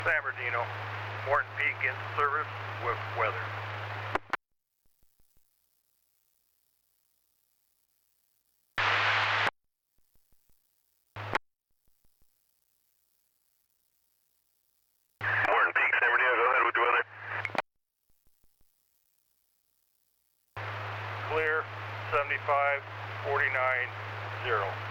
San Bernardino, Morton Peak in service with weather. Morton Peak, San Bernardino, go ahead with the weather. Clear, 75, 49, 0.